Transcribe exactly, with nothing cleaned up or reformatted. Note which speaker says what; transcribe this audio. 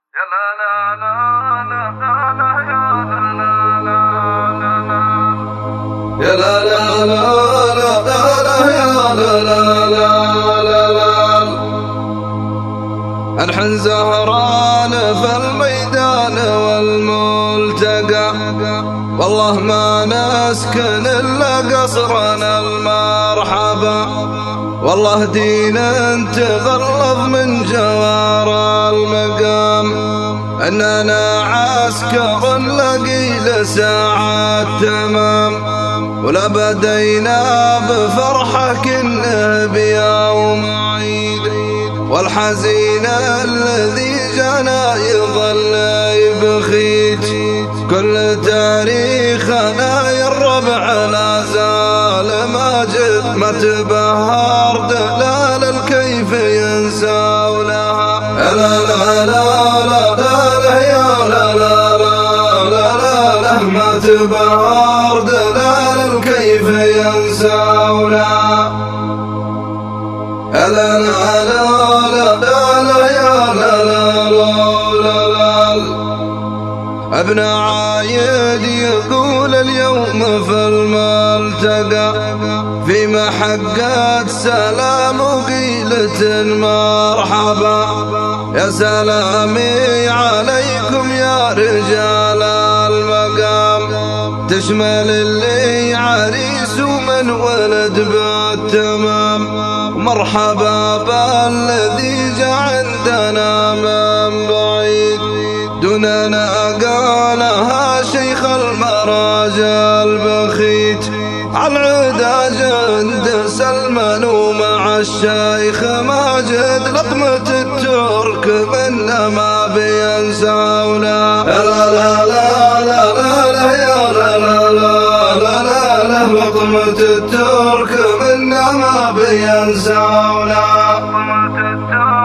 Speaker 1: يا لا لا لا لا لا لا يا لا لا لا لا لا يا لا لا لا لا لا الحن زهران في الميدان والملتقى والله ما نسكن إلا قصرنا المرحبا والله دين تغلظ من جوار المقام أننا عسكر لقيل ساعات تمام ولا بدينا بفرحة كنه بيوم عيد والحزين الذي جانا يظل يبخيت كل تاريخنا يا الربع لا زال ماجد ما تبهر دلال الكيف ينسى ولها لا لا لا لا لا يا لا لا لا لا لا ما تبهر دلال الكيف ينسى ولها لا لا لا لا لا يا لا لا لا لا ابن عايد يقول اليوم في الملتقى في محقات سلام وقيلة مرحبا يا سلامي عليكم يا رجال المقام تشمل اللي عريس ومن ولد بالتمام مرحبا بالذي جاء عندنا من بعيد دوننا قالها شيخ المراجع البخيت عالعدا جند سلمان ومع الشيخ ماجد لقمة الترك منا ما بينسى ولا لا لا لا لا لا يا لا لا لا لا لا لقمة الترك منا ما بينسى ولا